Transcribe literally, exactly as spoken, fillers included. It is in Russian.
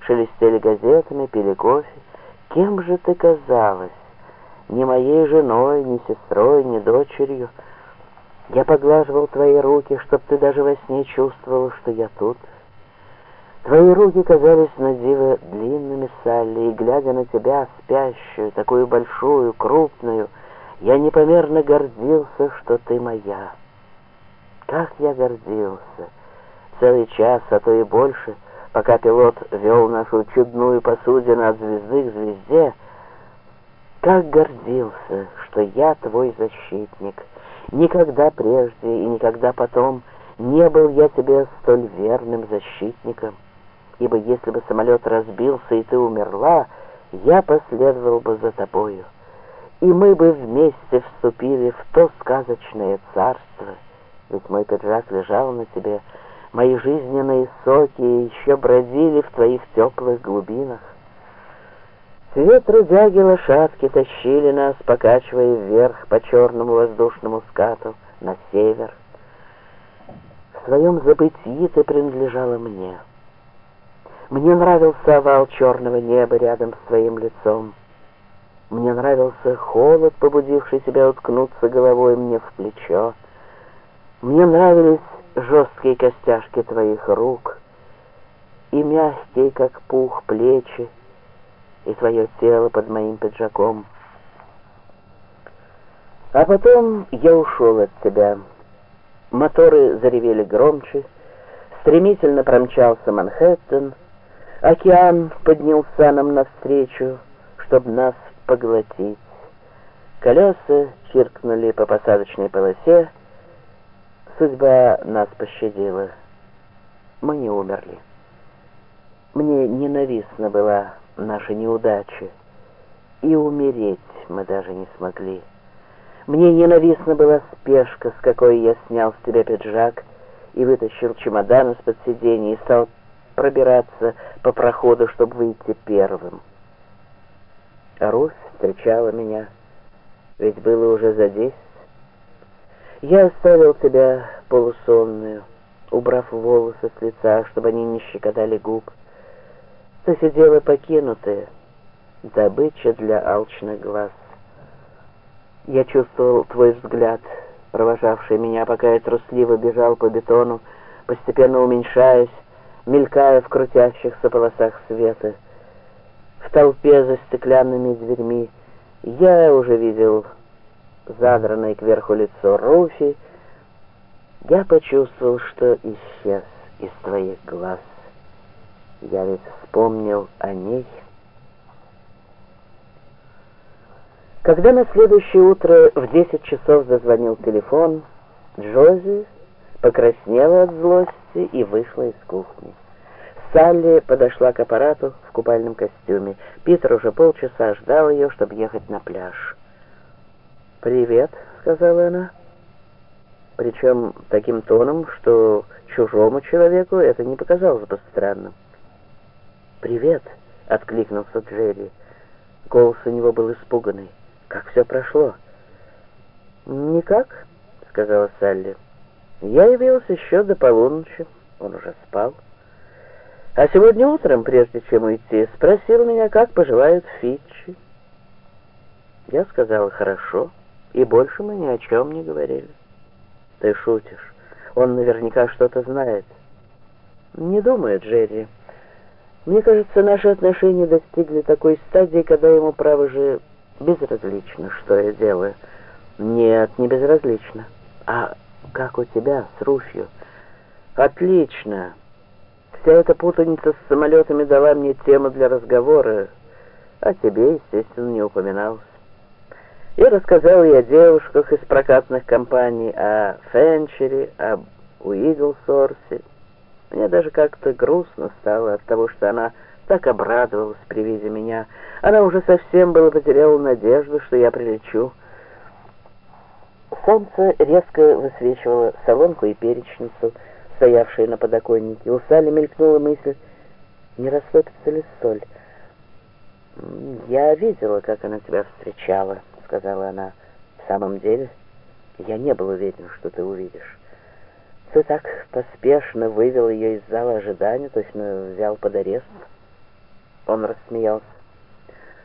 шелестели газетами, пили кофе. Кем же ты казалась? Ни моей женой, ни сестрой, ни дочерью. Я поглаживал твои руки, чтоб ты даже во сне чувствовала, что я тут. Твои руки казались на диво длинными, Салли, и, глядя на тебя, спящую, такую большую, крупную, я непомерно гордился, что ты моя. Как я гордился! Целый час, а то и больше, пока пилот вел нашу чудную посудину от звезды к звезде, как гордился, что я твой защитник. Никогда прежде и никогда потом не был я тебе столь верным защитником, ибо если бы самолет разбился и ты умерла, я последовал бы за тобою, и мы бы вместе вступили в то сказочное царство, ведь мой пиджак лежал на тебе, мои жизненные соки еще бродили в твоих теплых глубинах. Две трудяги-лошадки тащили нас, покачивая вверх по черному воздушному скату, на север. В своем забытии ты принадлежала мне. Мне нравился овал черного неба рядом с твоим лицом. Мне нравился холод, побудивший тебя уткнуться головой мне в плечо. Мне нравились жесткие костяшки твоих рук и мягкие, как пух, плечи, и твое тело под моим пиджаком. А потом я ушел от тебя. Моторы заревели громче, стремительно промчался Манхэттен, океан поднялся нам навстречу, чтобы нас поглотить. Колеса чиркнули по посадочной полосе. Судьба нас пощадила. Мы не умерли. Мне ненавистна была наша неудача, и умереть мы даже не смогли. Мне ненавистна была спешка, с какой я снял с тебя пиджак и вытащил чемодан из-под сиденья и стал пробираться по проходу, чтобы выйти первым. А Русь встречала меня, ведь было уже за десять. Я оставил тебя полусонную, убрав волосы с лица, чтобы они не щекотали губ. Ты сидела покинутая, добыча для алчных глаз. Я чувствовал твой взгляд, провожавший меня, пока я трусливо бежал по бетону, постепенно уменьшаясь, мелькая в крутящихся полосах света. В толпе за стеклянными дверьми я уже видел задранное кверху лицо Руфи. Я почувствовал, что исчез из твоих глаз. Я ведь вспомнил о ней. Когда на следующее утро в десять часов зазвонил телефон, Джози покраснела от злости и вышла из кухни. Салли подошла к аппарату в купальном костюме. Питер уже полчаса ждал ее, чтобы ехать на пляж. «Привет», — сказала она, причем таким тоном, что чужому человеку это не показалось бы странным. «Привет», — откликнулся Джерри. Голос у него был испуганный. «Как все прошло?» «Никак», — сказала Салли. «Я явился еще до полуночи, он уже спал. А сегодня утром, прежде чем уйти, спросил меня, как поживает Фитчи. Я сказала «хорошо», и больше мы ни о чем не говорили». «Ты шутишь, он наверняка что-то знает». «Не думаю, Джерри. Мне кажется, наши отношения достигли такой стадии, когда ему, право же, безразлично, что я делаю». «Нет, не безразлично. А как у тебя с Руфью?» «Отлично. Вся эта путаница с самолетами дала мне тему для разговора, а тебе, естественно, не упоминалось. Я рассказал ей о девушках из прокатных компаний, о Фенчере, об Уиглсорсе. Мне даже как-то грустно стало от того, что она так обрадовалась при виде меня. Она уже совсем было потеряла надежду, что я прилечу». Солнце резко высвечивало солонку и перечницу, стоявшие на подоконнике. У Салли мелькнула мысль, не растопится ли соль. «Я видела, как она тебя встречала», — сказала она. «В самом деле, я не был уверен, что ты увидишь. Ты так поспешно вывел ее из зала ожидания, точно взял под арест». Он рассмеялся.